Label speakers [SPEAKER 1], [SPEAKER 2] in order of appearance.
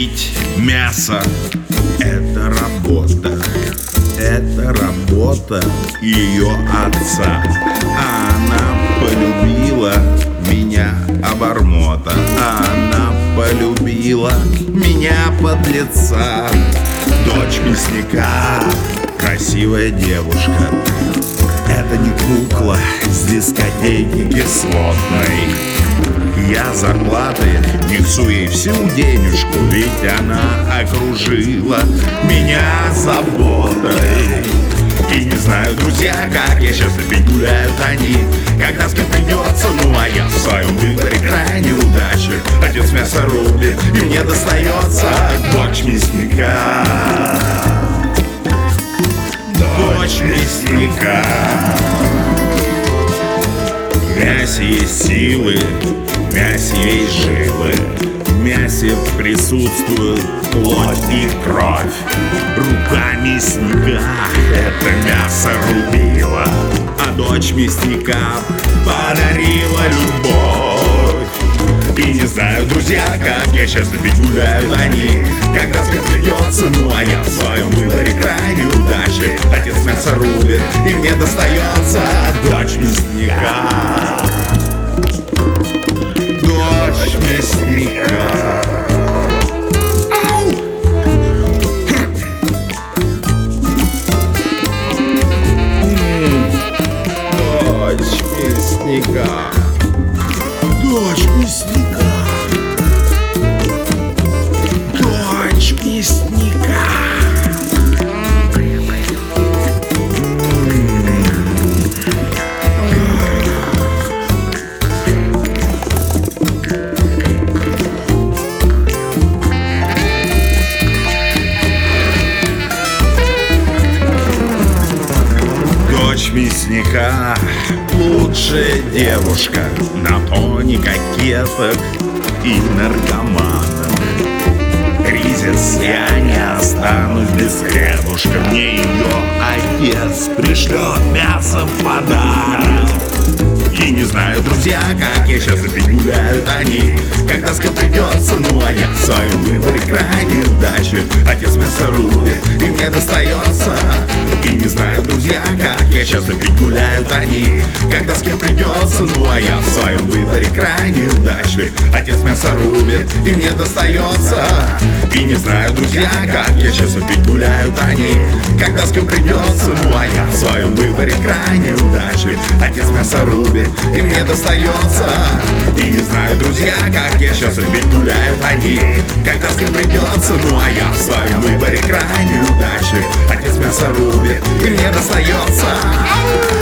[SPEAKER 1] рубить мясо — это работа ее отца. Она полюбила меня, обормота. Она полюбила меня, подлеца. Дочь мясника, красивая девушка. Это не кукла с дискотеки кислотной. Я зарплаты несу ей всю денежку, ведь она окружила меня заботой. И не знаю, друзья, как я сейчас опять гуляют они, когда с кем придется, ну а я в своем выборе крайне удачи. Отец мясо рубит, и мне достается дочь мясника. Дочь мясника. В мясе есть силы, в мясе есть жилы, в мясе присутствует плоть и кровь. Рука мясника это мясо рубила, а дочь мясника подарила любовь. И не знаю, друзья, как я сейчас опять гуляют они, когда с кем придется, ну а я в своем выборе крайне удачи. Отец мясо рубит, и мне достается дочь мясника. Дочь мясника. Дочь мясника. Дочь мясника. Дочь мясника. Дочь мясника лучшая девушка на фоне кокеток и наркоманов. Кризис, я не останусь без хлебушка. Мне ее отец пришлет мясо в подарок. И не знаю, друзья, как я сейчас опять гуляют они, когда с кем придется, ну а я в своем выборе крайне удачи. Отец мясо рубит, и мне достается. И не знаю, друзья, как я сейчас опять гуляют они, когда с кем придется, ну а я в своем выборе крайне удачи. Отец мясо рубит, и мне достается. И не знаю, друзья, как я сейчас опять гуляют они, когда с кем придется, ну а я в своем выборе крайне удачи. Отец мясо рубит, и мне достается. И не знаю, друзья, как я сейчас опять гуляют они, когда с кем придется, ну а я в своем выборе крайне удачи. Отец мясо рубит, и мне достается.